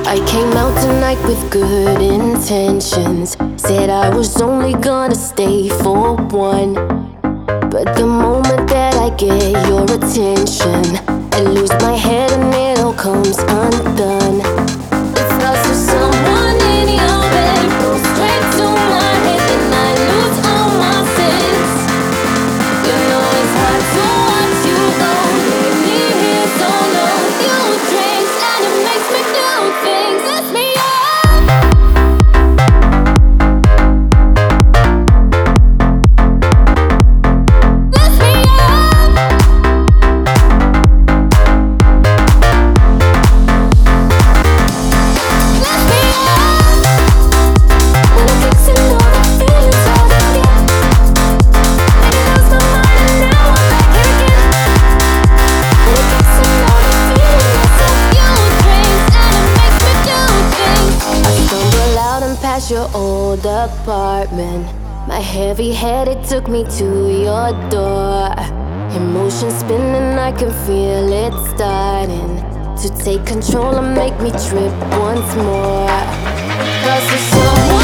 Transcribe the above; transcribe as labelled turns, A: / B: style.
A: I came out tonight with good intentions. Said I was only gonna stay for one. But the moment that I get your attention, I lose my head and it all comes undone. It's lost to someone in your bed, goes straight to my head and I lose all my sense. You know it's hard to watch you go, leave me here so long. You drinks and it makes me do things. Lift me up. Your old apartment, my heavy head, it took me to your door. Emotions spinning, I can feel it starting to take control and make me trip once more. 'Cause there's someone